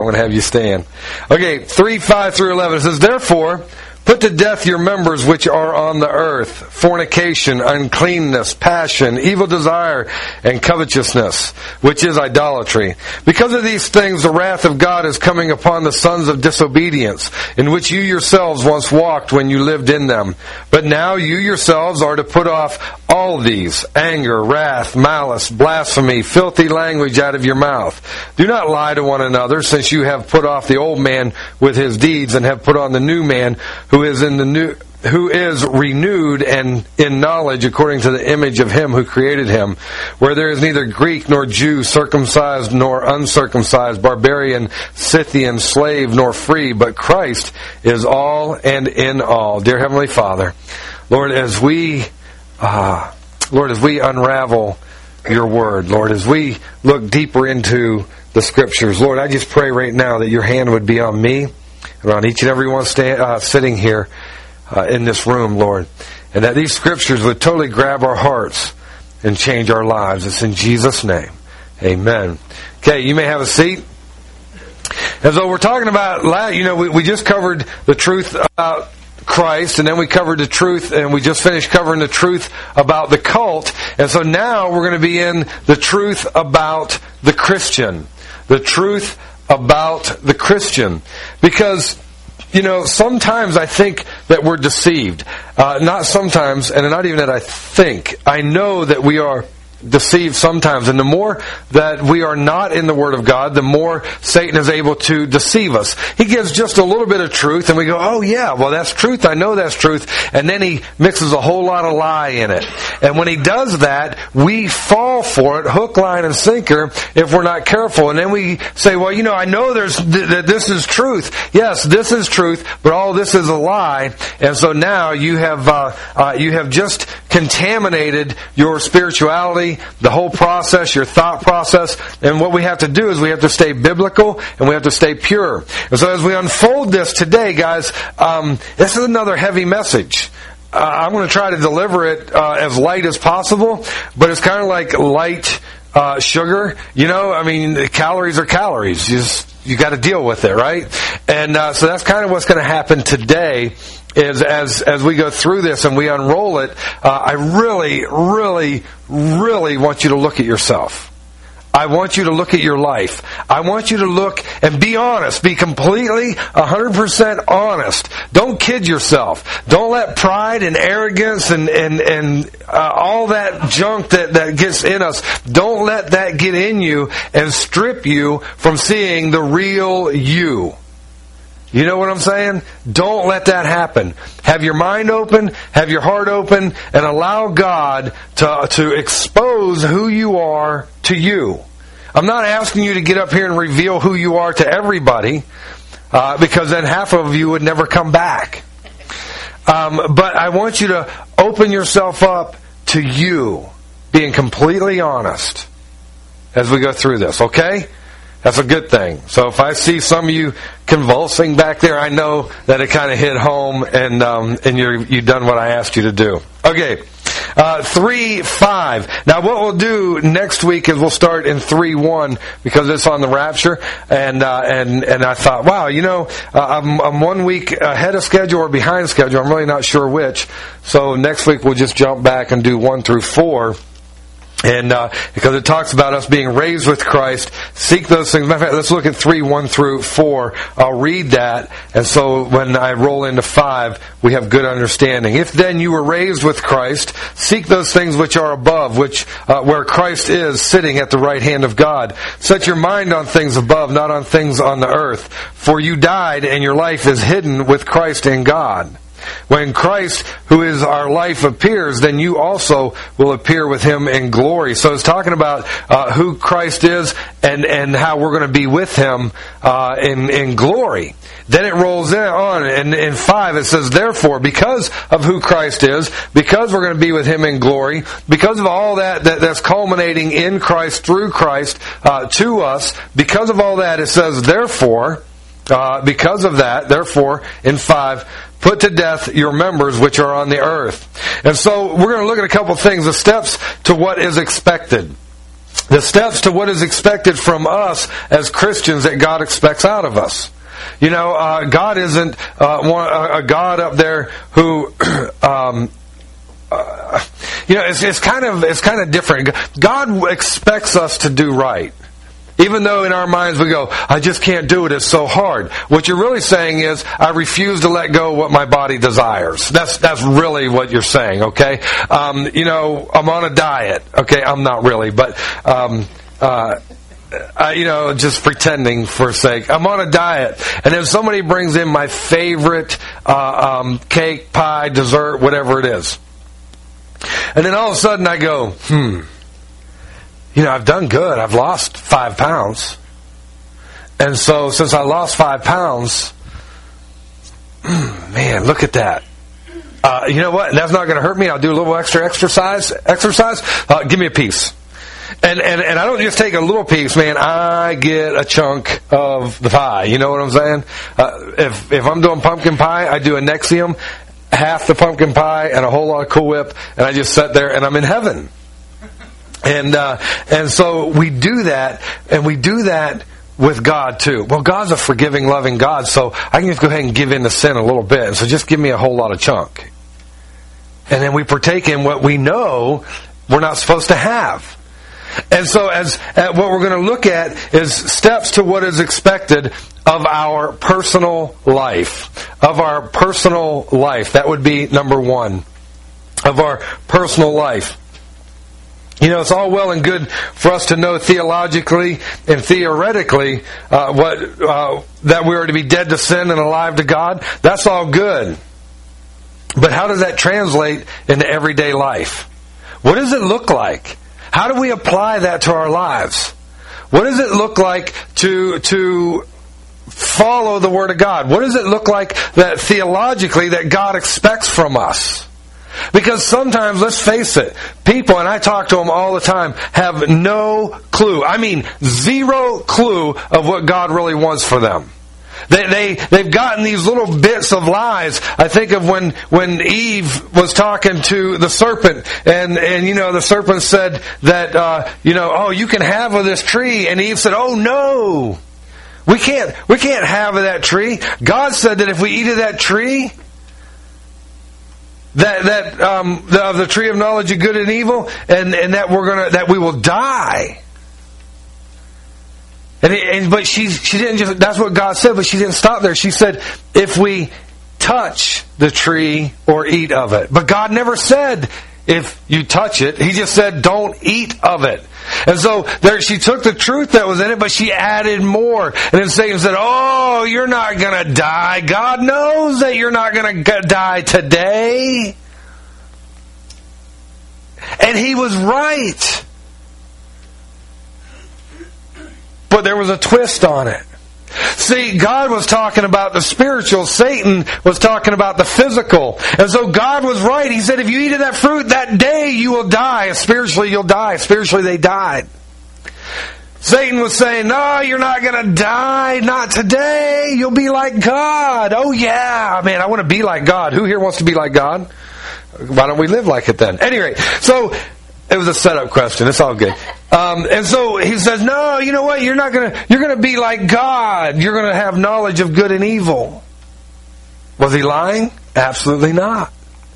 I'm going to have you stand. Okay, 3:5 through 11. It says, therefore, put to death your members which are on the earth, fornication, uncleanness, passion, evil desire, and covetousness, which is idolatry. Because of these things, the wrath of God is coming upon the sons of disobedience, in which you yourselves once walked when you lived in them. But now you yourselves are to put off all these: anger, wrath, malice, blasphemy, filthy language out of your mouth. Do not lie to one another, since you have put off the old man with his deeds, and have put on the new man, who is renewed and in knowledge according to the image of him who created him, where there is neither Greek nor Jew, circumcised nor uncircumcised, barbarian, Scythian, slave nor free, but Christ is all and in all. Dear Heavenly Father, Lord, as we unravel your word, Lord, as we look deeper into the Scriptures, Lord, I just pray right now that your hand would be on me and on each and every one sitting here in this room, Lord, and that these Scriptures would totally grab our hearts and change our lives. It's in Jesus' name. Amen. Okay, you may have a seat. And so we're talking about, we just covered the truth about Christ, and then we covered the truth, and we just finished covering the truth about the cult. And so now we're going to be in the truth about the Christian. The truth about the Christian. Because, sometimes I think that we're deceived. Not sometimes, and not even that I think. I know that we are deceived sometimes. And the more that we are not in the Word of God, the more Satan is able to deceive us. He gives just a little bit of truth, and we go, oh yeah, well that's truth, I know that's truth. And then he mixes a whole lot of lie in it. And when he does that, we fall for it, hook, line, and sinker, if we're not careful. And then we say, well, I know that this is truth. Yes, this is truth, but all this is a lie. And so now you have just contaminated your spirituality, the whole process, your thought process. And what we have to do is we have to stay biblical and we have to stay pure. And so as we unfold this today, guys, this is another heavy message. I'm going to try to deliver it as light as possible, but it's kind of like light sugar. Calories are calories. You got to deal with it, right? And so that's kind of what's going to happen today. Is as we go through this and we unroll it, I really, really, really want you to look at yourself. I want you to look at your life. I want you to look and be honest. Be completely 100% honest. Don't kid yourself. Don't let pride and arrogance and all that junk that gets in us, don't let that get in you and strip you from seeing the real you. You know what I'm saying? Don't let that happen. Have your mind open, have your heart open, and allow God to expose who you are to you. I'm not asking you to get up here and reveal who you are to everybody, because then half of you would never come back. But I want you to open yourself up to you, being completely honest as we go through this, okay? That's a good thing. So if I see some of you convulsing back there, I know that it kind of hit home, and you've done what I asked you to do. Okay, 3:5. Now what we'll do next week is we'll start in 3:1 because it's on the rapture, and I thought, wow, I'm 1 week ahead of schedule or behind schedule. I'm really not sure which. So next week we'll just jump back and do 1 through 4. And because it talks about us being raised with Christ, seek those things. Matter of fact, let's look at 3:1 through 4. I'll read that, and so when I roll into 5, we have good understanding. If then you were raised with Christ, seek those things which are above, where Christ is sitting at the right hand of God. Set your mind on things above, not on things on the earth. For you died, and your life is hidden with Christ in God. When Christ, who is our life, appears, then you also will appear with Him in glory. So it's talking about who Christ is and how we're going to be with Him in glory. Then it rolls on, and in 5 it says, therefore, because of who Christ is, because we're going to be with Him in glory, because of all that's culminating in Christ, through Christ, to us, because of all that, it says, therefore, because of that, therefore, in 5, put to death your members which are on the earth. And so we're going to look at a couple things, the steps to what is expected. The steps to what is expected from us as Christians that God expects out of us. You know, God isn't a God up there who, you know, it's kind of different. God expects us to do right. Even though in our minds we go, I just can't do it, it's so hard. What you're really saying is, I refuse to let go of what my body desires. That's really what you're saying, okay? You know, I'm on a diet. Okay, I'm not really, but, you know, just pretending for sake. I'm on a diet. And then somebody brings in my favorite cake, pie, dessert, whatever it is. And then all of a sudden I go, you know, I've done good. I've lost 5 pounds. And so since I lost 5 pounds, man, look at that. You know what? That's not going to hurt me. I'll do a little extra exercise. Give me a piece. And I don't just take a little piece, man. I get a chunk of the pie. You know what I'm saying? If I'm doing pumpkin pie, I do a Nexium, half the pumpkin pie, and a whole lot of Cool Whip, and I just sit there and I'm in heaven. And so we do that, and we do that with God too. Well, God's a forgiving, loving God, so I can just go ahead and give in to sin a little bit. And so just give me a whole lot of chunk. And then we partake in what we know we're not supposed to have. And so what we're going to look at is steps to what is expected of our personal life. Of our personal life. That would be number one. Of our personal life. You know, it's all well and good for us to know theologically and theoretically that we are to be dead to sin and alive to God. That's all good. But how does that translate into everyday life? What does it look like? How do we apply that to our lives? What does it look like to follow the Word of God? What does it look like that theologically that God expects from us? Because sometimes, let's face it, people, and I talk to them all the time, have no clue. I mean, zero clue of what God really wants for them. They've gotten these little bits of lies. I think of when Eve was talking to the serpent, and you know, the serpent said that, you know, oh, you can have of this tree. And Eve said, oh no, we can't have of that tree. God said that if we eat of that tree, of the tree of knowledge of good and evil, and that we will die. But she didn't just, that's what God said, but she didn't stop there. She said, if we touch the tree or eat of it. But God never said, if you touch it. He just said, don't eat of it. And so she took the truth that was in it, but she added more. And then Satan said, oh, you're not going to die. God knows that you're not going to die today. And he was right. But there was a twist on it. See, God was talking about the spiritual. Satan was talking about the physical. And so God was right. He said, if you eat of that fruit, that day you will die. Spiritually, you'll die. Spiritually, they died. Satan was saying, no, you're not going to die. Not today. You'll be like God. Oh, yeah. Man, I want to be like God. Who here wants to be like God? Why don't we live like it then? Anyway, so it was a setup question. It's all good. And so he says, no, you know what? You're going to be like God. You're going to have knowledge of good and evil. Was he lying? Absolutely not.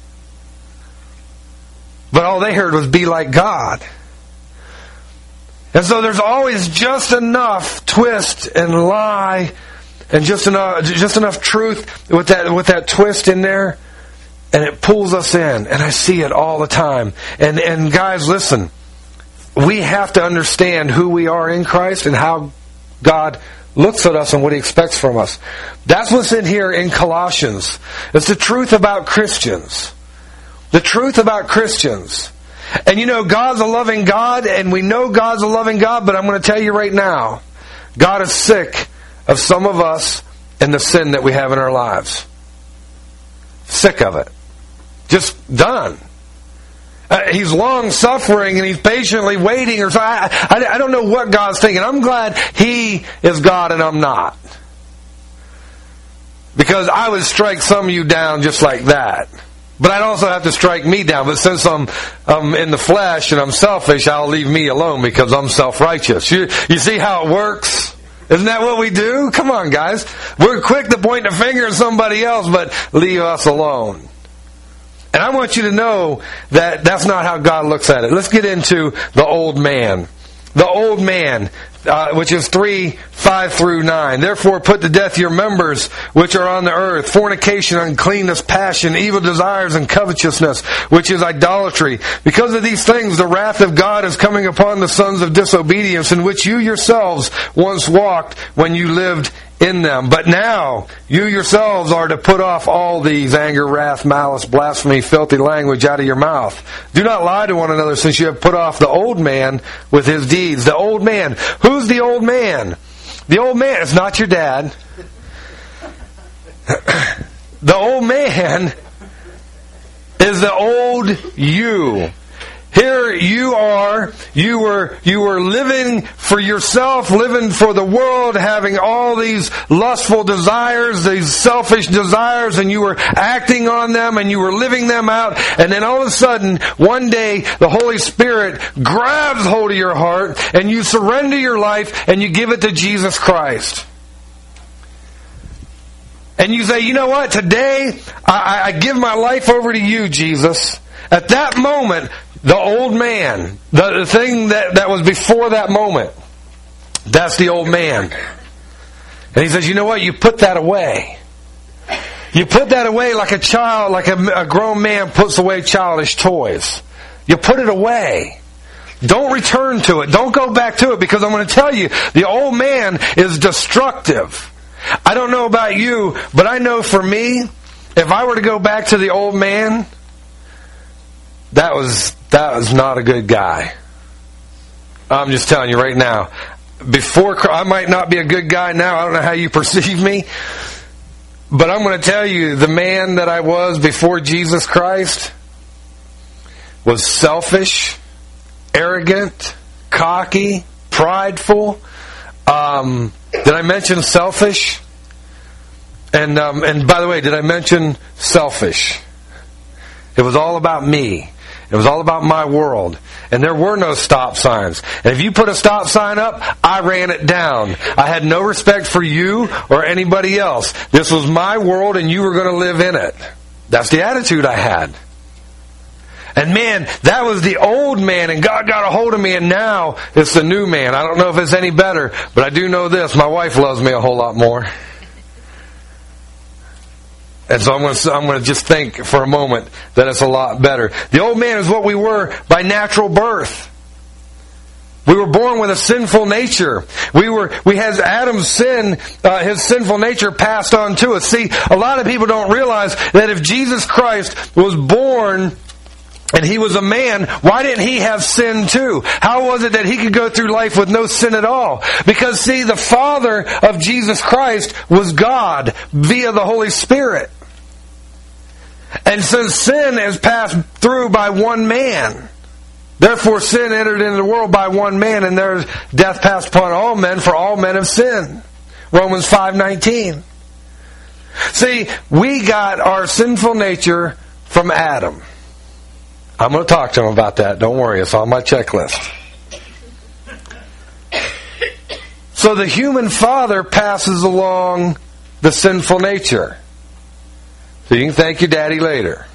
But all they heard was be like God. And so there's always just enough twist and lie and just enough truth with that twist in there, and it pulls us in. And I see it all the time. And guys, listen. We have to understand who we are in Christ and how God looks at us and what He expects from us. That's what's in here in Colossians. It's the truth about Christians. The truth about Christians. And you know, God's a loving God, and we know God's a loving God, but I'm going to tell you right now, God is sick of some of us and the sin that we have in our lives. Sick of it. Just done. He's long-suffering and He's patiently waiting. Or so I don't know what God's thinking. I'm glad He is God and I'm not. Because I would strike some of you down just like that. But I'd also have to strike me down. But since I'm in the flesh and I'm selfish, I'll leave me alone because I'm self-righteous. You see how it works? Isn't that what we do? Come on, guys. We're quick to point the finger at somebody else, but leave us alone. And I want you to know that that's not how God looks at it. Let's get into the old man. The old man, which is 3:5-9. Therefore put to death your members which are on the earth, fornication, uncleanness, passion, evil desires, and covetousness, which is idolatry. Because of these things the wrath of God is coming upon the sons of disobedience, in which you yourselves once walked when you lived in them. But now you yourselves are to put off all these: anger, wrath, malice, blasphemy, filthy language out of your mouth. Do not lie to one another, since you have put off the old man with his deeds. The old man. Who's the old man? The old man is not your dad. The old man is the old you. Here you are, you were living for yourself, living for the world, having all these lustful desires, these selfish desires, and you were acting on them and you were living them out. And then all of a sudden, one day, the Holy Spirit grabs hold of your heart and you surrender your life and you give it to Jesus Christ. And you say, you know what, today I give my life over to you, Jesus. At that moment, the old man, the thing that was before that moment, that's the old man. And he says, you know what? You put that away. You put that away like a child, like a grown man puts away childish toys. You put it away. Don't return to it. Don't go back to it, because I'm going to tell you, the old man is destructive. I don't know about you, but I know for me, if I were to go back to the old man, that was not a good guy. I'm just telling you right now. Before, I might not be a good guy now. I don't know how you perceive me. But I'm going to tell you, the man that I was before Jesus Christ was selfish, arrogant, cocky, prideful. Did I mention selfish? And by the way, did I mention selfish? It was all about me. It was all about my world. And there were no stop signs. And if you put a stop sign up, I ran it down. I had no respect for you or anybody else. This was my world and you were going to live in it. That's the attitude I had. And man, that was the old man, and God got a hold of me, and now it's the new man. I don't know if it's any better, but I do know this. My wife loves me a whole lot more. And so I'm going to just think for a moment that it's a lot better. The old man is what we were by natural birth. We were born with a sinful nature. We had Adam's sin, his sinful nature passed on to us. See, a lot of people don't realize that if Jesus Christ was born and he was a man, why didn't he have sin too? How was it that he could go through life with no sin at all? Because see, the Father of Jesus Christ was God via the Holy Spirit. And since sin is passed through by one man, therefore sin entered into the world by one man, and there's death passed upon all men, for all men have sinned. Romans 5:19. See, we got our sinful nature from Adam. I'm going to talk to him about that. Don't worry, it's on my checklist. So the human father passes along the sinful nature. So you can thank your daddy later.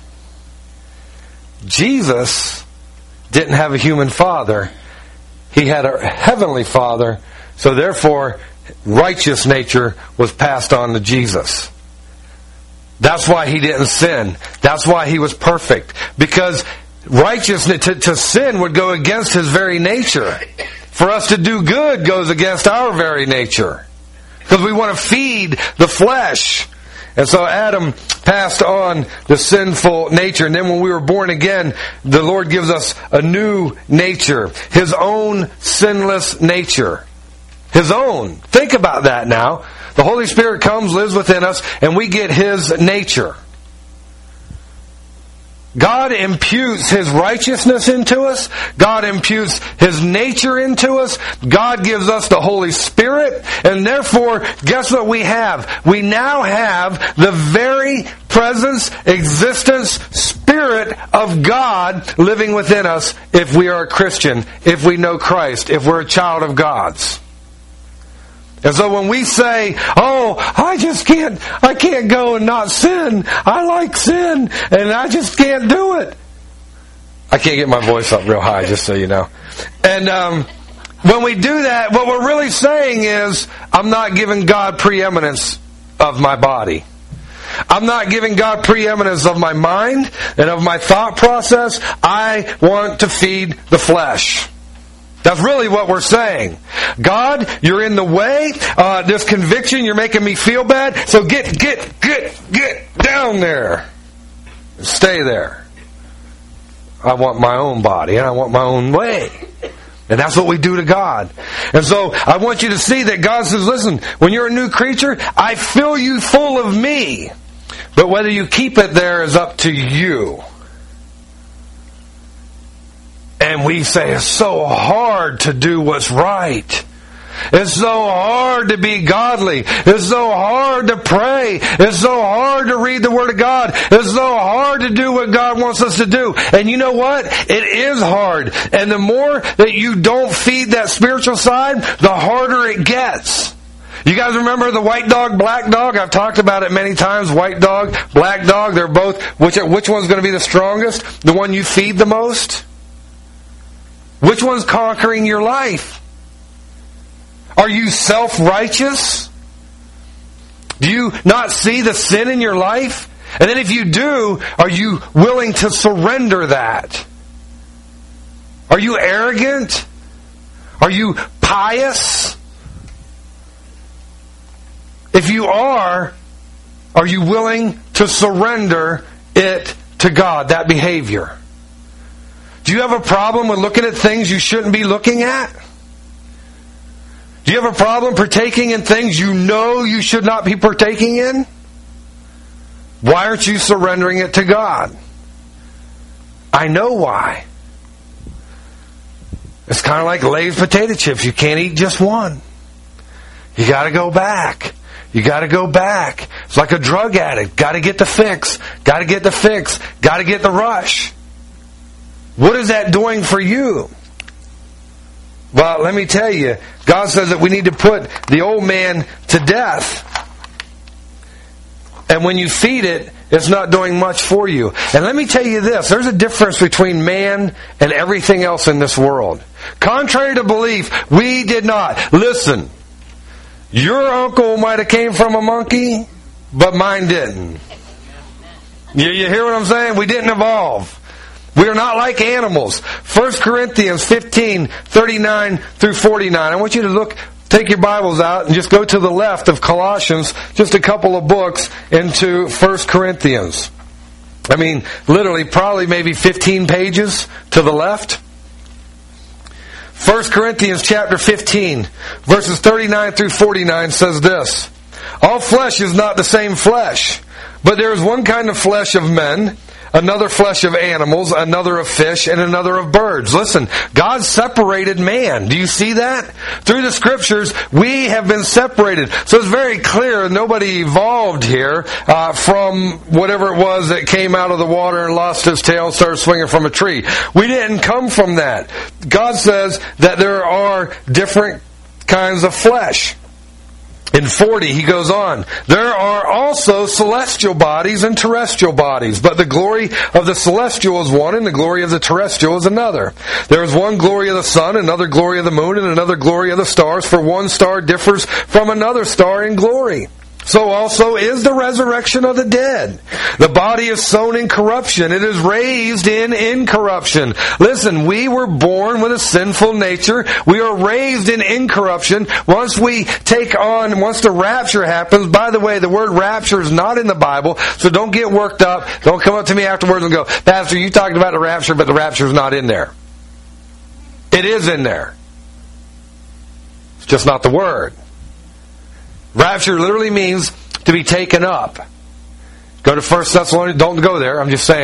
Jesus didn't have a human father. He had a heavenly father. So therefore, righteous nature was passed on to Jesus. That's why he didn't sin. That's why he was perfect. Because righteousness, to sin would go against his very nature. For us to do good goes against our very nature. Because we want to feed the flesh. And so Adam passed on the sinful nature. And then when we were born again, the Lord gives us a new nature. His own sinless nature. His own. Think about that now. The Holy Spirit comes, lives within us, and we get His nature. God imputes His righteousness into us. God imputes His nature into us. God gives us the Holy Spirit. And therefore, guess what we have? We now have the very presence, existence, Spirit of God living within us if we are a Christian, if we know Christ, if we're a child of God's. And so when we say, oh, I can't go and not sin. I like sin, and I just can't do it. I can't get my voice up real high, just so you know. And when we do that, what we're really saying is, I'm not giving God preeminence of my body. I'm not giving God preeminence of my mind and of my thought process. I want to feed the flesh. That's really what we're saying. God, you're in the way. This conviction, you're making me feel bad. So get down there. Stay there. I want my own body and I want my own way. And that's what we do to God. And so I want you to see that God says, listen, when you're a new creature, I fill you full of me. But whether you keep it there is up to you. And we say it's so hard to do what's right. It's so hard to be godly. It's so hard to pray. It's so hard to read the Word of God. It's so hard to do what God wants us to do. And you know what? It is hard. And the more that you don't feed that spiritual side, the harder it gets. You guys remember the white dog, black dog? I've talked about it many times. White dog, black dog. They're both, which one's going to be the strongest? The one you feed the most? Which one's conquering your life? Are you self-righteous? Do you not see the sin in your life? And then if you do, are you willing to surrender that? Are you arrogant? Are you pious? If you are you willing to surrender it to God, that behavior? Do you have a problem with looking at things you shouldn't be looking at? Do you have a problem partaking in things you know you should not be partaking in? Why aren't you surrendering it to God? I know why. It's kind of like Lay's potato chips. You can't eat just one. You got to go back. You got to go back. It's like a drug addict. Got to get the fix. Got to get the fix. Got to get the rush. What is that doing for you? Well, let me tell you, God says that we need to put the old man to death. And when you feed it, it's not doing much for you. And let me tell you this, there's a difference between man and everything else in this world. Contrary to belief, we did not. Listen, your uncle might have came from a monkey, but mine didn't. You hear what I'm saying? We didn't evolve. We are not like animals. 1 Corinthians 15, 39 through 49. I want you to take your Bibles out and just go to the left of Colossians, just a couple of books into 1 Corinthians. I mean, literally, probably maybe 15 pages to the left. 1 Corinthians chapter 15, verses 39 through 49 says this. All flesh is not the same flesh, but there is one kind of flesh of men, another flesh of animals, another of fish, and another of birds. Listen, God separated man. Do you see that? Through the Scriptures, we have been separated. So it's very clear nobody evolved here from whatever it was that came out of the water and lost his tail and started swinging from a tree. We didn't come from that. God says that there are different kinds of flesh. In 40, he goes on, there are also celestial bodies and terrestrial bodies, but the glory of the celestial is one and the glory of the terrestrial is another. There is one glory of the sun, another glory of the moon, and another glory of the stars, for one star differs from another star in glory. So also is the resurrection of the dead. The body is sown in corruption. It is raised in incorruption. Listen, we were born with a sinful nature. We are raised in incorruption. Once the rapture happens, by the way, the word rapture is not in the Bible, so don't get worked up. Don't come up to me afterwards and go, Pastor, you talked about the rapture, but the rapture is not in there. It is in there. It's just not the word. Rapture literally means to be taken up. Go to 1 Thessalonians. Don't go there. I'm just saying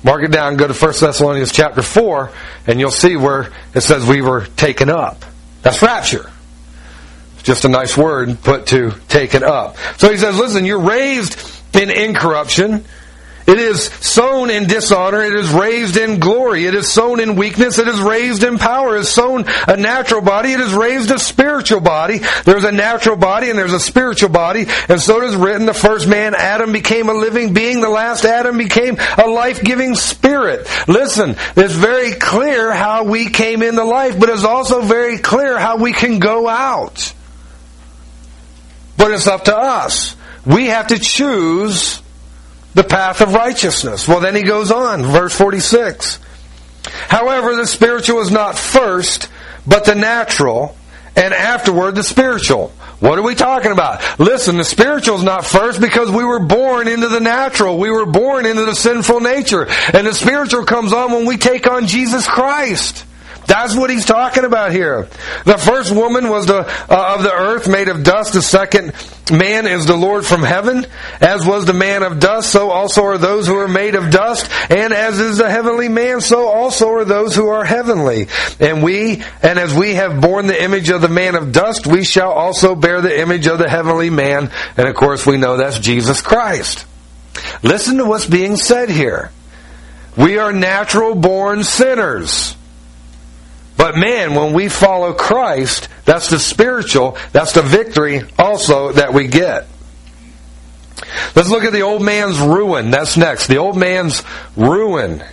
Mark it down, go to 1 Thessalonians chapter 4, and you'll see where it says we were taken up. That's rapture. Just a nice word put to taken up. So he says, listen, you're raised in incorruption. It is sown in dishonor. It is raised in glory. It is sown in weakness. It is raised in power. It is sown a natural body. It is raised a spiritual body. There's a natural body and there's a spiritual body. And so it is written, the first man, Adam, became a living being. The last Adam became a life-giving spirit. Listen, it's very clear how we came into life, but it's also very clear how we can go out. But it's up to us. We have to choose the path of righteousness. Well, then he goes on, verse 46. However, the spiritual is not first, but the natural, and afterward the spiritual. What are we talking about? Listen, the spiritual is not first because we were born into the natural. We were born into the sinful nature. And the spiritual comes on when we take on Jesus Christ. That's what he's talking about here. The first woman was of the earth, made of dust. The second man is the Lord from heaven. As was the man of dust, so also are those who are made of dust. And as is the heavenly man, so also are those who are heavenly. And as we have borne the image of the man of dust, we shall also bear the image of the heavenly man. And of course we know that's Jesus Christ. Listen to what's being said here. We are natural born sinners. But man, when we follow Christ, that's the spiritual, that's the victory also that we get. Let's look at the old man's ruin. That's next. The old man's ruin.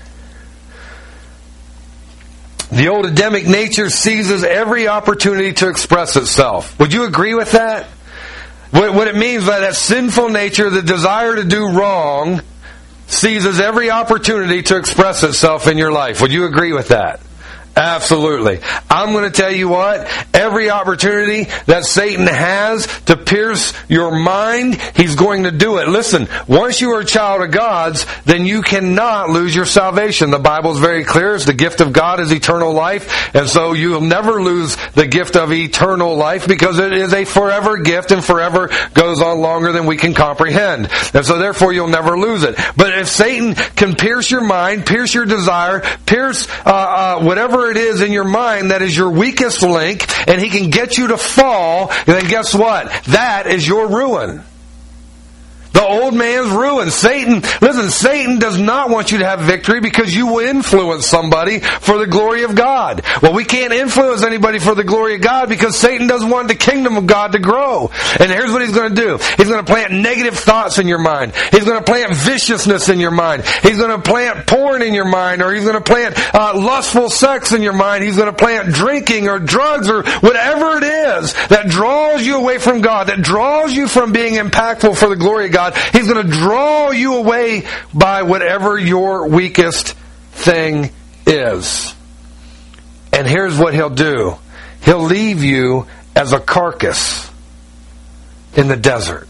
The old Adamic nature seizes every opportunity to express itself. Would you agree with that? What it means by that sinful nature, the desire to do wrong, seizes every opportunity to express itself in your life. Would you agree with that? Absolutely. I'm going to tell you what, every opportunity that Satan has to pierce your mind, he's going to do it. Listen, once you are a child of God's, then you cannot lose your salvation. The Bible is very clear. The gift of God is eternal life. And so you'll never lose the gift of eternal life because it is a forever gift and forever goes on longer than we can comprehend. And so therefore you'll never lose it. But if Satan can pierce your mind, pierce your desire, pierce whatever it is in your mind that is your weakest link, and he can get you to fall, and then guess what? That is your ruin. The old man's ruin. Satan does not want you to have victory because you will influence somebody for the glory of God. Well, we can't influence anybody for the glory of God because Satan doesn't want the kingdom of God to grow. And here's what he's going to do. He's going to plant negative thoughts in your mind. He's going to plant viciousness in your mind. He's going to plant porn in your mind, or he's going to plant lustful sex in your mind. He's going to plant drinking or drugs or whatever it is that draws you away from God, that draws you from being impactful for the glory of God. He's going to draw you away by whatever your weakest thing is. And here's what he'll do. He'll leave you as a carcass in the desert.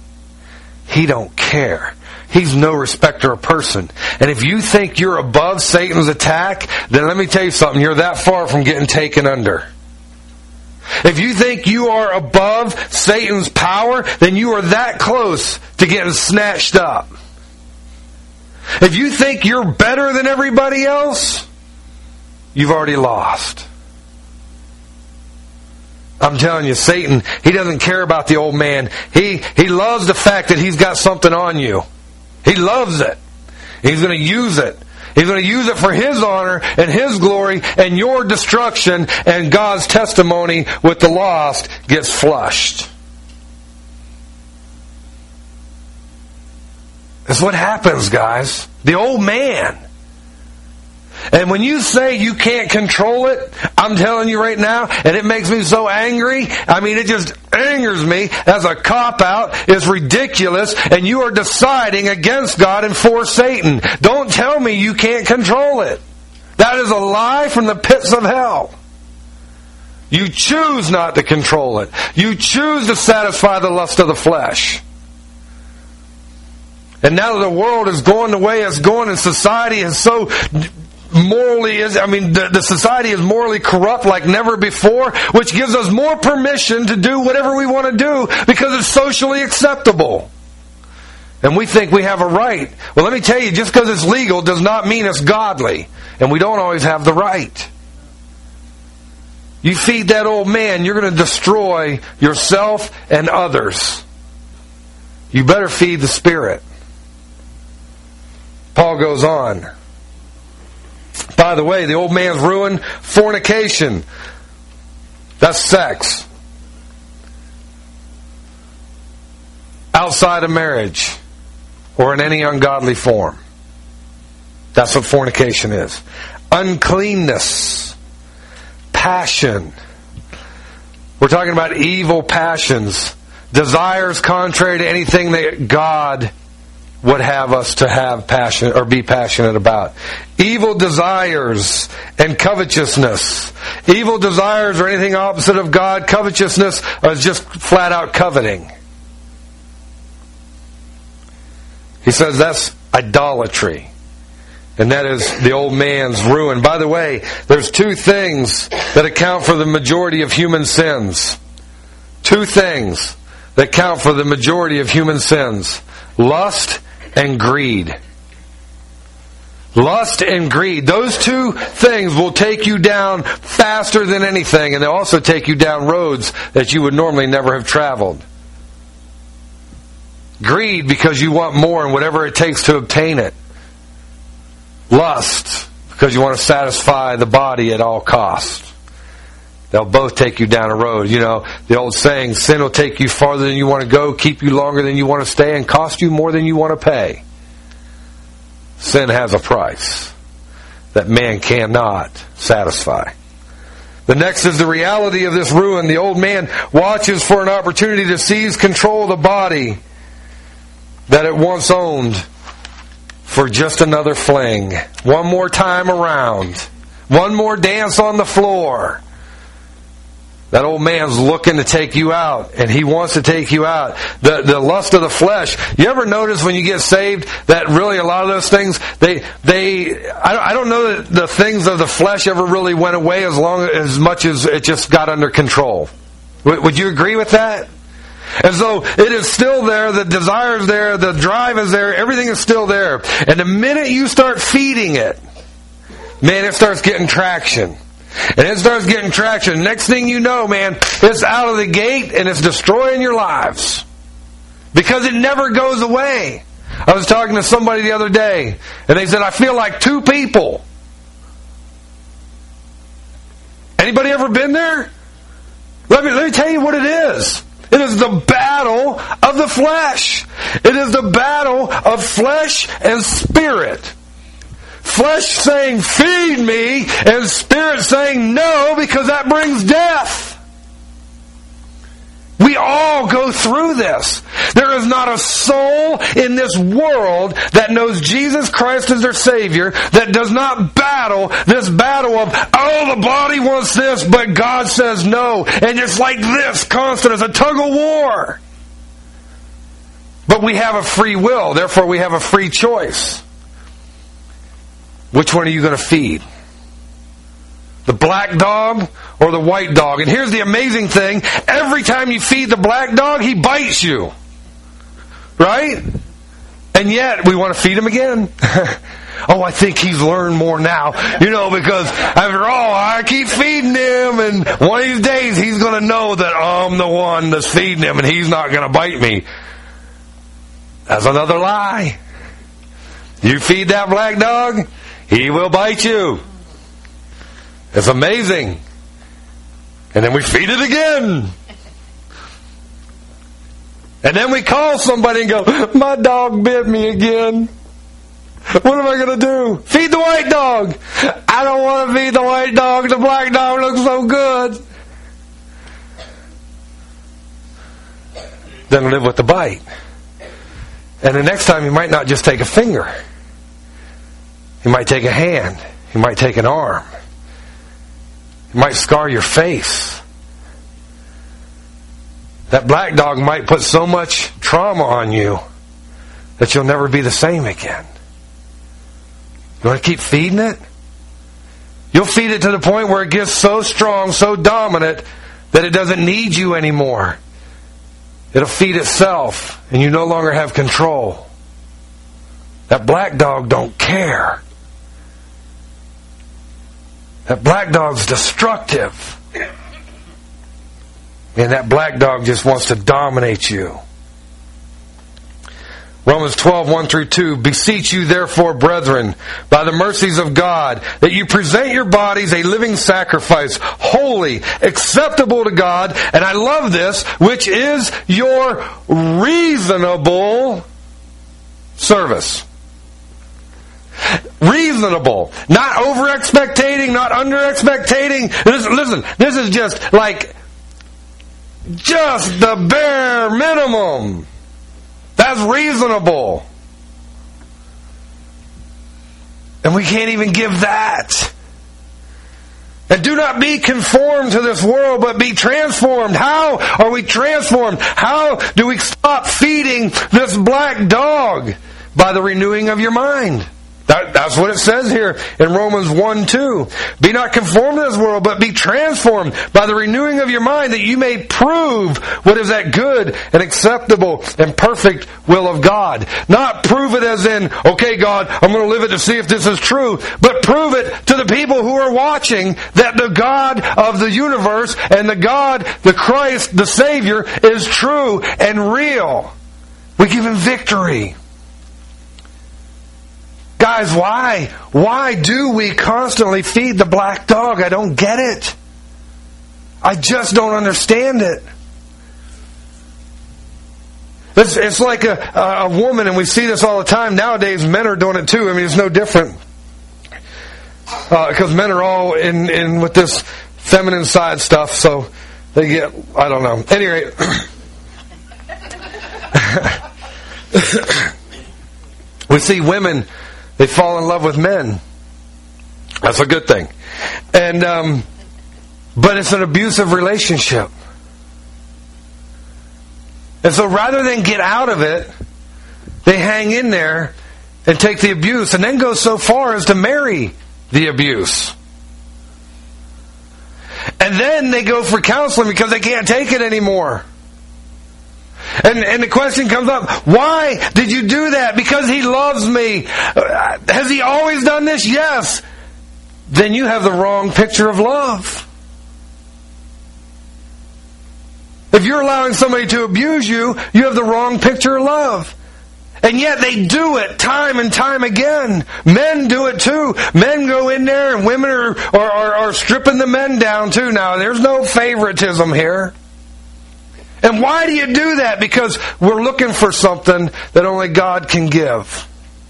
He don't care. He's no respecter of person. And if you think you're above Satan's attack, then let me tell you something. You're that far from getting taken under. If you think you are above Satan's power, then you are that close to getting snatched up. If you think you're better than everybody else, you've already lost. I'm telling you, Satan, he doesn't care about the old man. He loves the fact that he's got something on you. He loves it. He's going to use it. He's going to use it for his honor and his glory, and your destruction and God's testimony with the lost gets flushed. That's what happens, guys. The old man. And when you say you can't control it, I'm telling you right now, and it makes me so angry. I mean, it just angers me as a cop-out. It's ridiculous, and you are deciding against God and for Satan. Don't tell me you can't control it. That is a lie from the pits of hell. You choose not to control it. You choose to satisfy the lust of the flesh. And now that the world is going the way it's going, and society is so the society is morally corrupt like never before, which gives us more permission to do whatever we want to do because it's socially acceptable. And we think we have a right. Well, let me tell you, just because it's legal does not mean it's godly. And we don't always have the right. You feed that old man, you're going to destroy yourself and others. You better feed the Spirit. Paul goes on. By the way, the old man's ruin, fornication. That's sex. Outside of marriage or in any ungodly form. That's what fornication is. Uncleanness. Passion. We're talking about evil passions. Desires contrary to anything that God would have us to have passion or be passionate about. Evil desires and covetousness. Evil desires are anything opposite of God. Covetousness is just flat out coveting. He says that's idolatry. And that is the old man's ruin. By the way, there's two things that account for the majority of human sins. Two things that count for the majority of human sins. Lust and greed. Lust and greed. Those two things will take you down faster than anything, and they'll also take you down roads that you would normally never have traveled. Greed because you want more and whatever it takes to obtain it. Lust because you want to satisfy the body at all costs. They'll both take you down a road. You know, the old saying, sin will take you farther than you want to go, keep you longer than you want to stay, and cost you more than you want to pay. Sin has a price that man cannot satisfy. The next is the reality of this ruin. The old man watches for an opportunity to seize control of the body that it once owned for just another fling. One more time around. One more dance on the floor. That old man's looking to take you out, and he wants to take you out. The lust of the flesh. You ever notice when you get saved that really a lot of those things, I don't know that the things of the flesh ever really went away as much as it just got under control. Would you agree with that? As though it is still there, the desire is there, the drive is there, everything is still there. And the minute you start feeding it, man, it starts getting traction. And it starts getting traction. Next thing you know, man, it's out of the gate and it's destroying your lives. Because it never goes away. I was talking to somebody the other day, and they said, I feel like two people. Anybody ever been there? Let me tell you what it is. It is the battle of the flesh. It is the battle of flesh and spirit. Flesh saying, feed me, and spirit saying, no, because that brings death. We all go through this. There is not a soul in this world that knows Jesus Christ as their Savior that does not battle this battle of, oh, the body wants this, but God says no. And it's like this, constant, as a tug of war. But we have a free will, therefore we have a free choice. Which one are you going to feed? The black dog or the white dog? And here's the amazing thing. Every time you feed the black dog, he bites you. Right? And yet, we want to feed him again. Oh, I think he's learned more now. You know, because after all, I keep feeding him, and one of these days he's going to know that I'm the one that's feeding him and he's not going to bite me. That's another lie. You feed that black dog, he will bite you. It's amazing. And then we feed it again. And then we call somebody and go, my dog bit me again. What am I going to do? Feed the white dog. I don't want to feed the white dog. The black dog looks so good. Then live with the bite. And the next time you might not just take a finger. You might take a hand. You might take an arm. You might scar your face. That black dog might put so much trauma on you that you'll never be the same again. You want to keep feeding it? You'll feed it to the point where it gets so strong, so dominant, that it doesn't need you anymore. It'll feed itself, and you no longer have control. That black dog don't care. That black dog's destructive. And that black dog just wants to dominate you. Romans 12, 1 through 2. Beseech you therefore, brethren, by the mercies of God, that you present your bodies a living sacrifice, holy, acceptable to God, and I love this, which is your reasonable service. Reasonable. Not over-expectating, not under-expectating. Listen, this is just like just the bare minimum. That's reasonable. And we can't even give that. And do not be conformed to this world, but be transformed. How are we transformed? How do we stop feeding this black dog? By the renewing of your mind. That's what it says here in Romans 1:2. Be not conformed to this world, but be transformed by the renewing of your mind, that you may prove what is that good and acceptable and perfect will of God. Not prove it as in, okay, God, I'm going to live it to see if this is true, but prove it to the people who are watching that the God of the universe and the God, the Christ, the Savior, is true and real. We give Him victory. Guys, why? Why do we constantly feed the black dog? I don't get it. I just don't understand it. It's like a woman, and we see this all the time. Nowadays, men are doing it too. I mean, it's no different. Because men are all in with this feminine side stuff, so they get, I don't know. Anyway, we see women, they fall in love with men. That's a good thing. And but it's an abusive relationship. And so rather than get out of it, they hang in there and take the abuse, and then go so far as to marry the abuse. And then they go for counseling because they can't take it anymore. And the question comes up, why did you do that? Because he loves me. Has he always done this? Yes. Then you have the wrong picture of love. If you're allowing somebody to abuse you, you have the wrong picture of love. And yet they do it time and time again. Men do it too. Men go in there and women are stripping the men down too now. There's no favoritism here. And why do you do that? Because we're looking for something that only God can give.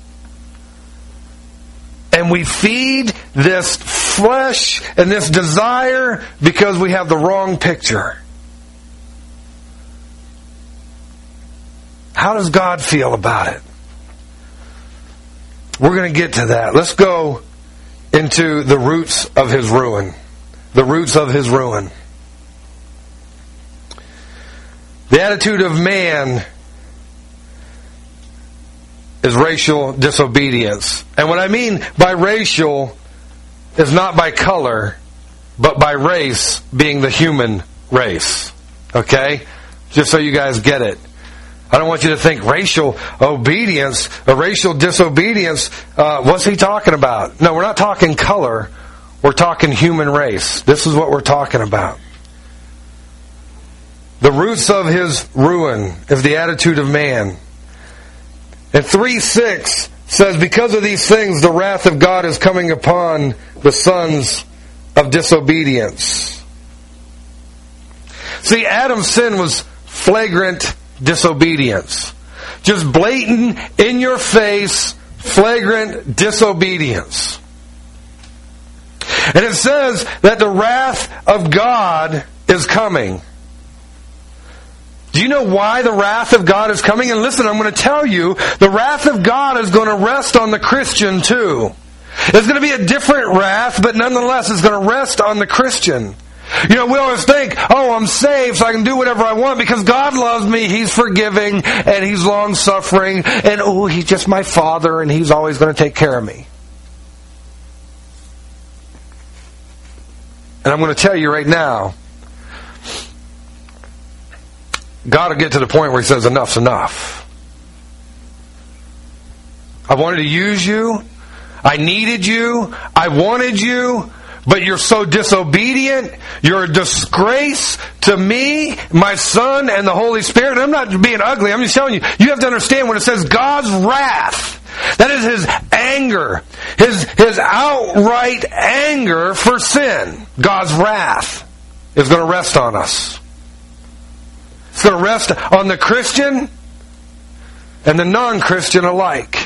And we feed this flesh and this desire because we have the wrong picture. How does God feel about it? We're going to get to that. Let's go into the roots of his ruin. The roots of his ruin. The attitude of man is racial disobedience. And what I mean by racial is not by color, but by race being the human race. Okay? Just so you guys get it. I don't want you to think racial obedience, or racial disobedience, what's he talking about? No, we're not talking color. We're talking human race. This is what we're talking about. The roots of his ruin is the attitude of man. And 3:6 says, because of these things, the wrath of God is coming upon the sons of disobedience. See, Adam's sin was flagrant disobedience. Just blatant, in your face, flagrant disobedience. And it says that the wrath of God is coming. Do you know why the wrath of God is coming? And listen, I'm going to tell you, the wrath of God is going to rest on the Christian too. It's going to be a different wrath, but nonetheless it's going to rest on the Christian. You know, we always think, oh, I'm saved so I can do whatever I want because God loves me, He's forgiving, and He's long-suffering, and oh, He's just my Father, and He's always going to take care of me. And I'm going to tell you right now, God will get to the point where He says, enough's enough. I wanted to use you. I needed you. I wanted you. But you're so disobedient. You're a disgrace to me, my Son, and the Holy Spirit. And I'm not being ugly. I'm just telling you, you have to understand when it says God's wrath, that is His anger. His outright anger for sin. God's wrath is going to rest on us. It's going to rest on the Christian and the non-Christian alike.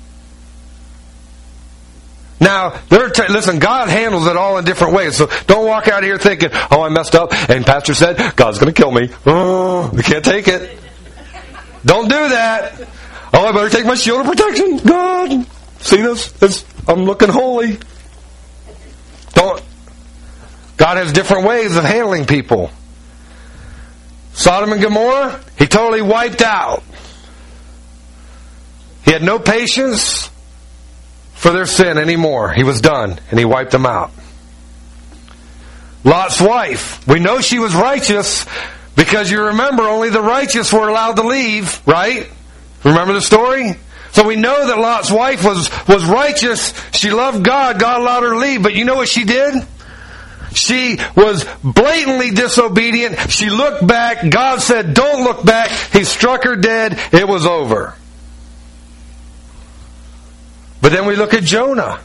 Now, listen, God handles it all in different ways. So don't walk out here thinking, oh, I messed up, and Pastor said, God's going to kill me. Oh, we can't take it. Don't do that. Oh, I better take my shield of protection. God, see this? I'm looking holy. Don't. God has different ways of handling people. Sodom and Gomorrah, He totally wiped out. He had no patience for their sin anymore. He was done, and He wiped them out. Lot's wife, we know she was righteous because you remember only the righteous were allowed to leave, right? Remember the story? So we know that Lot's wife was righteous. She loved God. God allowed her to leave. But you know what she did? She was blatantly disobedient. She looked back. God said, don't look back. He struck her dead. It was over. But then we look at Jonah.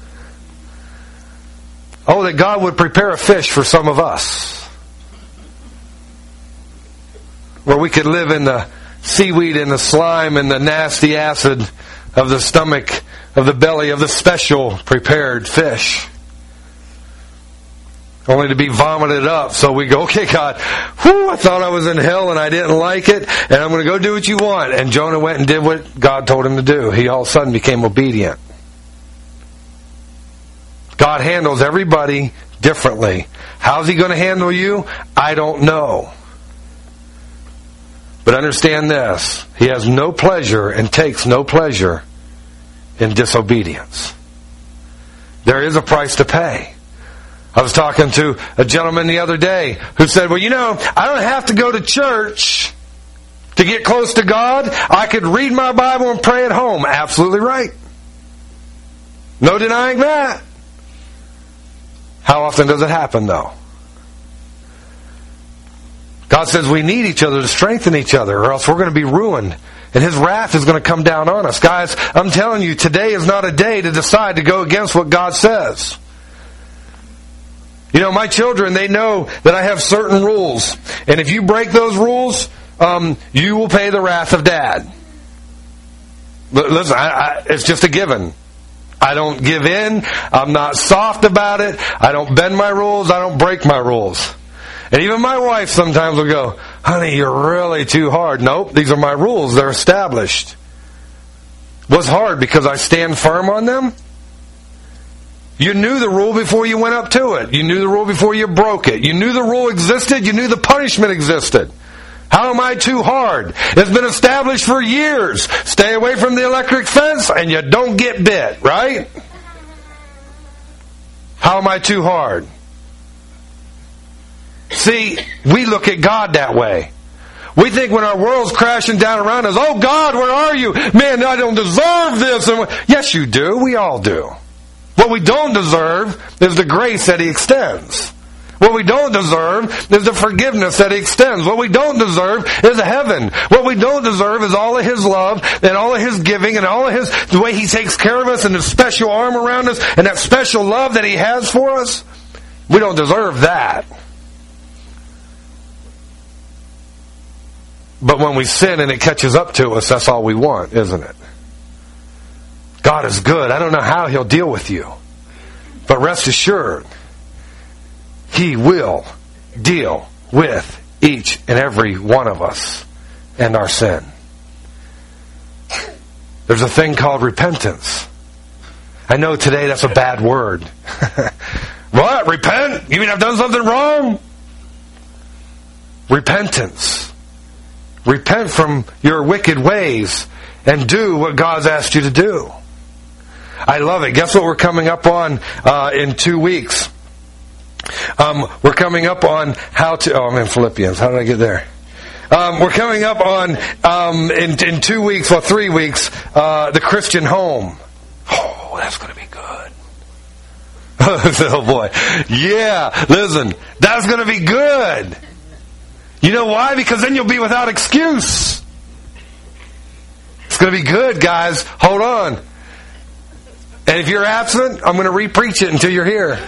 Oh, that God would prepare a fish for some of us, where we could live in the seaweed and the slime and the nasty acid of the stomach, of the belly of the special prepared fish. Only to be vomited up. So we go, okay, God, I thought I was in hell and I didn't like it, and I'm going to go do what you want. And Jonah went and did what God told him to do. He all of a sudden became obedient. God handles everybody differently. How's He going to handle you? I don't know. But understand this. He has no pleasure and takes no pleasure in disobedience. There is a price to pay. I was talking to a gentleman the other day who said, well, I don't have to go to church to get close to God. I could read my Bible and pray at home. Absolutely right. No denying that. How often does it happen, though? God says we need each other to strengthen each other, or else we're going to be ruined. And His wrath is going to come down on us. Guys, I'm telling you, today is not a day to decide to go against what God says. My children, they know that I have certain rules. And if you break those rules, you will pay the wrath of Dad. Listen, it's just a given. I don't give in. I'm not soft about it. I don't bend my rules. I don't break my rules. And even my wife sometimes will go, honey, you're really too hard. Nope, these are my rules. They're established. What's hard? Because I stand firm on them? You knew the rule before you went up to it. You knew the rule before you broke it. You knew the rule existed. You knew the punishment existed. How am I too hard? It's been established for years. Stay away from the electric fence and you don't get bit, right? How am I too hard? See, we look at God that way. We think when our world's crashing down around us, oh God, where are you? Man, I don't deserve this. Yes, you do. We all do. What we don't deserve is the grace that He extends. What we don't deserve is the forgiveness that He extends. What we don't deserve is heaven. What we don't deserve is all of His love and all of His giving and all of the way He takes care of us and His special arm around us and that special love that He has for us. We don't deserve that. But when we sin and it catches up to us, that's all we want, isn't it? God is good. I don't know how He'll deal with you. But rest assured, He will deal with each and every one of us and our sin. There's a thing called repentance. I know today that's a bad word. What? Repent? You mean I've done something wrong? Repentance. Repent from your wicked ways and do what God's asked you to do. I love it. Guess what we're coming up on in 2 weeks? We're coming up on how to... Oh, I'm in Philippians. How did I get there? We're coming up on, in 2 weeks, 3 weeks, the Christian home. Oh, that's going to be good. Oh boy. Yeah, listen, that's going to be good. You know why? Because then you'll be without excuse. It's going to be good, guys. Hold on. And if you're absent, I'm going to re-preach it until you're here.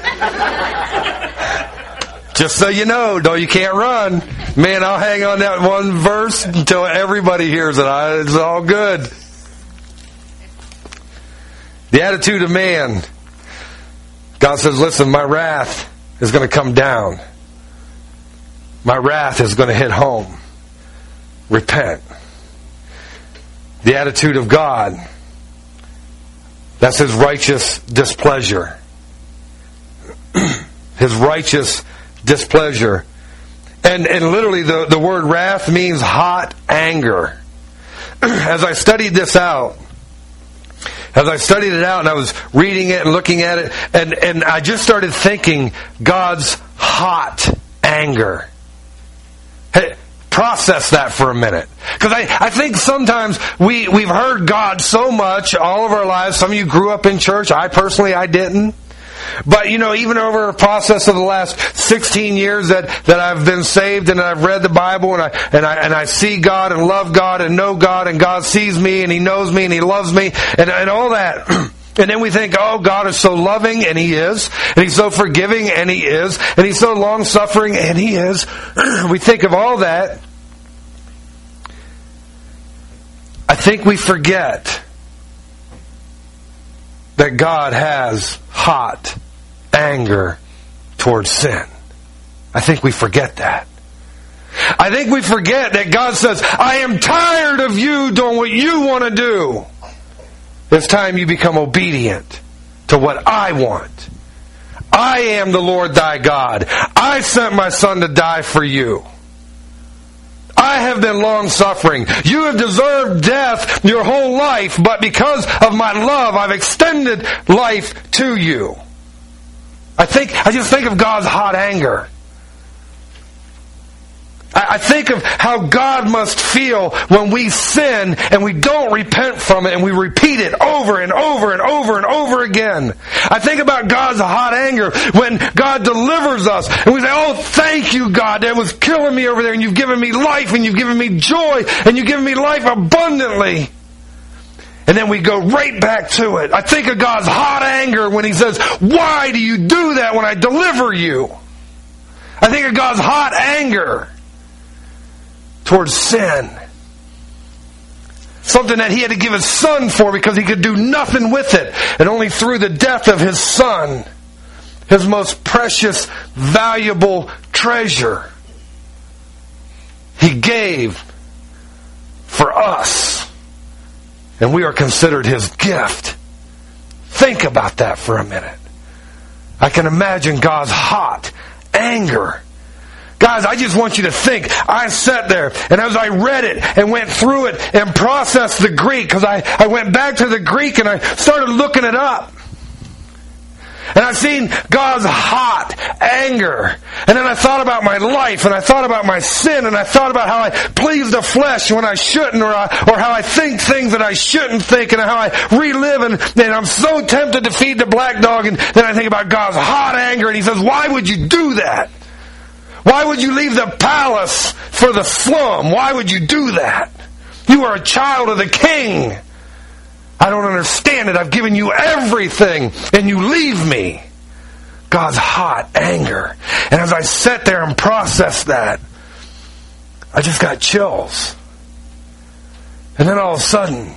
Just so you know, though, you can't run. Man, I'll hang on that one verse until everybody hears it. It's all good. The attitude of man. God says, listen, my wrath is going to come down. My wrath is going to hit home. Repent. The attitude of God. That's His righteous displeasure. His righteous displeasure. And literally the word wrath means hot anger. As I studied this out, and I was reading it and looking at it, and I just started thinking God's hot anger. Hey, process that for a minute. Because I think sometimes we've heard God so much all of our lives. Some of you grew up in church. I didn't. But, even over a process of the last 16 years that I've been saved and I've read the Bible and I see God and love God and know God and God sees me and He knows me and He loves me and all that. And then we think, oh, God is so loving, and He is. And He's so forgiving, and He is. And He's so long-suffering, and He is. We think of all that. I think we forget that God has hot anger towards sin. I think we forget that. I think we forget that God says, I am tired of you doing what you want to do. It's time you become obedient to what I want. I am the Lord thy God. I sent my Son to die for you. I have been long-suffering. You have deserved death your whole life, but because of my love, I've extended life to you. I just think of God's hot anger. I think of how God must feel when we sin and we don't repent from it and we repeat it over and over and over and over again. I think about God's hot anger when God delivers us and we say, oh, thank you, God, that was killing me over there and you've given me life and you've given me joy and you've given me life abundantly. And then we go right back to it. I think of God's hot anger when He says, why do you do that when I deliver you? I think of God's hot anger towards sin. Something that He had to give His Son for because He could do nothing with it. And only through the death of His Son, His most precious, valuable treasure, He gave for us. And we are considered His gift. Think about that for a minute. I can imagine God's hot anger. Guys, I just want you to think. I sat there, and as I read it and went through it and processed the Greek, because I went back to the Greek and I started looking it up. And I've seen God's hot anger. And then I thought about my life, and I thought about my sin, and I thought about how I please the flesh when I shouldn't, or how I think things that I shouldn't think, and how I relive, and I'm so tempted to feed the black dog, and then I think about God's hot anger, and He says, why would you do that? Why would you leave the palace for the slum? Why would you do that? You are a child of the King. I don't understand it. I've given you everything, and you leave me. God's hot anger. And as I sat there and processed that, I just got chills. And then all of a sudden,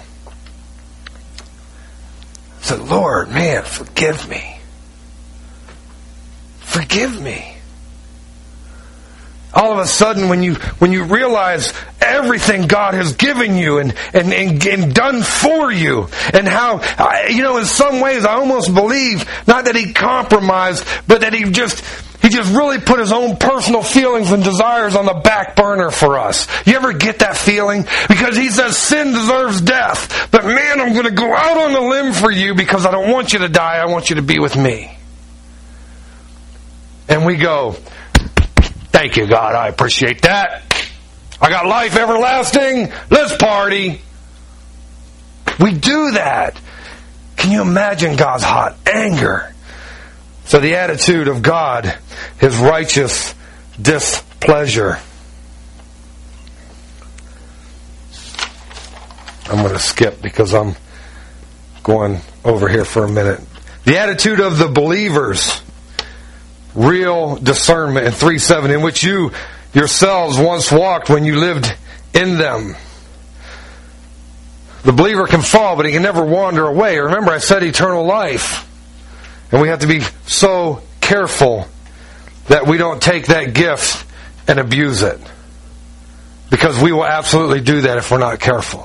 I said, Lord, man, forgive me. Forgive me. All of a sudden, when you realize everything God has given you and done for you, and how, in some ways I almost believe, not that He compromised, but that He just really put His own personal feelings and desires on the back burner for us. You ever get that feeling? Because He says sin deserves death, but man, I'm going to go out on a limb for you because I don't want you to die, I want you to be with me. And we go, thank you, God. I appreciate that. I got life everlasting. Let's party. We do that. Can you imagine God's hot anger? So the attitude of God, His righteous displeasure. I'm going to skip because I'm going over here for a minute. The attitude of the believers. Real discernment in 3:7, in which you yourselves once walked when you lived in them. The believer can fall, but he can never wander away. Remember, I said eternal life. And we have to be so careful that we don't take that gift and abuse it. Because we will absolutely do that if we're not careful.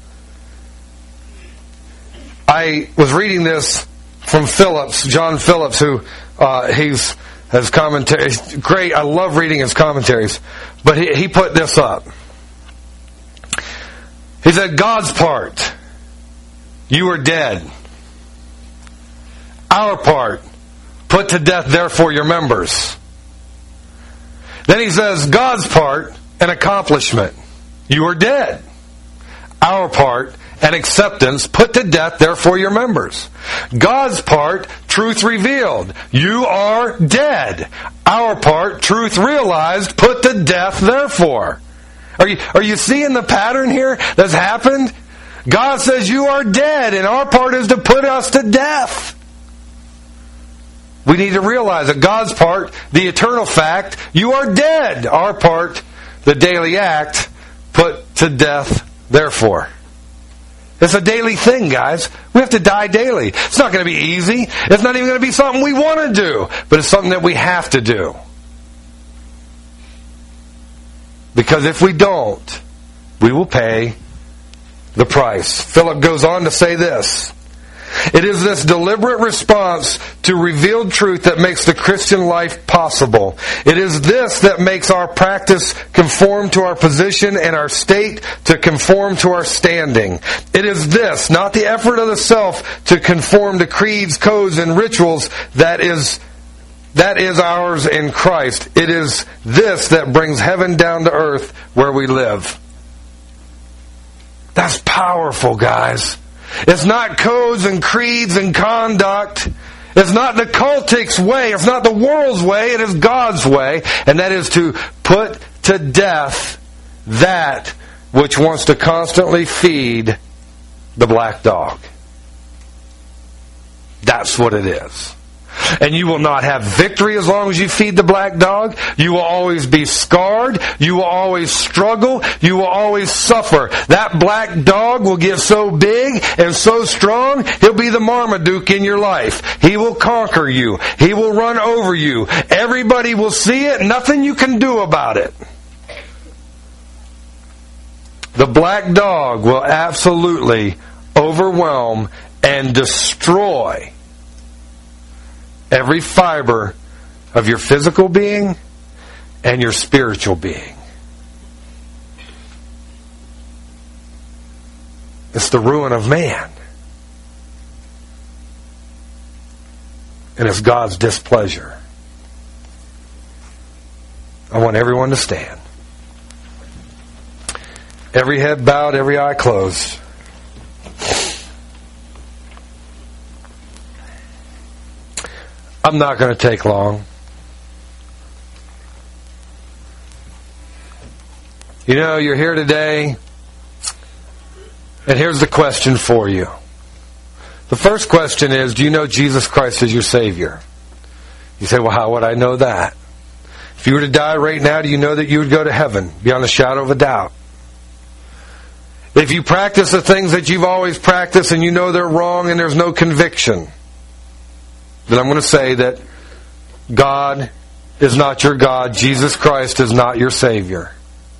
I was reading this from Phillips, John Phillips, who has commentaries. Great, I love reading his commentaries. But he put this up. He said, God's part, you are dead. Our part, put to death therefore your members. Then he says, God's part, an accomplishment. You are dead. Our part, an acceptance, put to death therefore your members. God's part, truth revealed. You are dead. Our part, truth realized, put to death therefore. Are you seeing the pattern here that's happened? God says you are dead, and our part is to put us to death. We need to realize that God's part, the eternal fact, you are dead. Our part, the daily act, put to death therefore. It's a daily thing, guys. We have to die daily. It's not going to be easy. It's not even going to be something we want to do, but it's something that we have to do. Because if we don't, we will pay the price. Philip goes on to say this. It is this deliberate response to revealed truth that makes the Christian life possible. It is this that makes our practice conform to our position and our state to conform to our standing. It is this, not the effort of the self to conform to creeds, codes, and rituals that is ours in Christ. It is this that brings heaven down to earth where we live. That's powerful, guys. It's not codes and creeds and conduct. It's not the cultic's way. It's not the world's way. It is God's way. And that is to put to death that which wants to constantly feed the black dog. That's what it is. And you will not have victory as long as you feed the black dog. You will always be scarred. You will always struggle. You will always suffer. That black dog will get so big and so strong, he'll be the Marmaduke in your life. He will conquer you. He will run over you. Everybody will see it. Nothing you can do about it. The black dog will absolutely overwhelm and destroy every fiber of your physical being and your spiritual being. It's the ruin of man. And it's God's displeasure. I want everyone to stand. Every head bowed, every eye closed. I'm not going to take long. You know, you're here today, and here's the question for you. The first question is, do you know Jesus Christ as your Savior? You say, well, how would I know that? If you were to die right now, do you know that you would go to heaven beyond a shadow of a doubt? If you practice the things that you've always practiced and you know they're wrong and there's no conviction, then I'm going to say that God is not your God. Jesus Christ is not your Savior.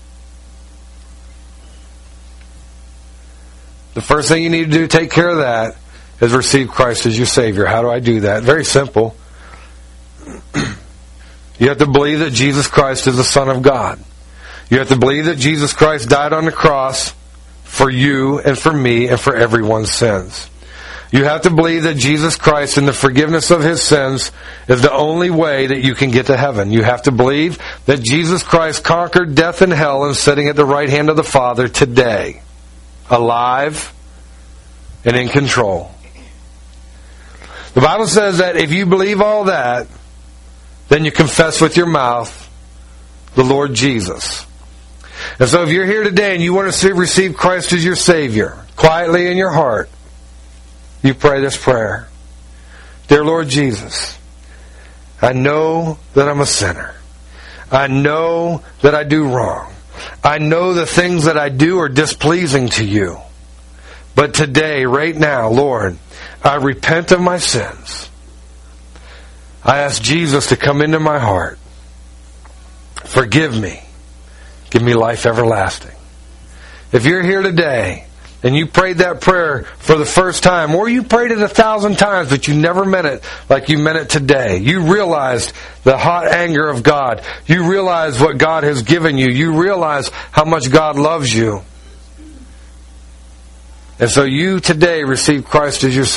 The first thing you need to do to take care of that is receive Christ as your Savior. How do I do that? Very simple. You have to believe that Jesus Christ is the Son of God. You have to believe that Jesus Christ died on the cross for you and for me and for everyone's sins. You have to believe that Jesus Christ and the forgiveness of His sins is the only way that you can get to heaven. You have to believe that Jesus Christ conquered death and hell and is sitting at the right hand of the Father today, alive and in control. The Bible says that if you believe all that, then you confess with your mouth the Lord Jesus. And so if you're here today and you want to receive Christ as your Savior, quietly in your heart, you pray this prayer. Dear Lord Jesus, I know that I'm a sinner. I know that I do wrong. I know the things that I do are displeasing to you. But today, right now, Lord, I repent of my sins. I ask Jesus to come into my heart. Forgive me. Give me life everlasting. If you're here today and you prayed that prayer for the first time, or you prayed it 1,000 times, but you never meant it like you meant it today. You realized the hot anger of God. You realize what God has given you. You realize how much God loves you. And so you today receive Christ as your Savior.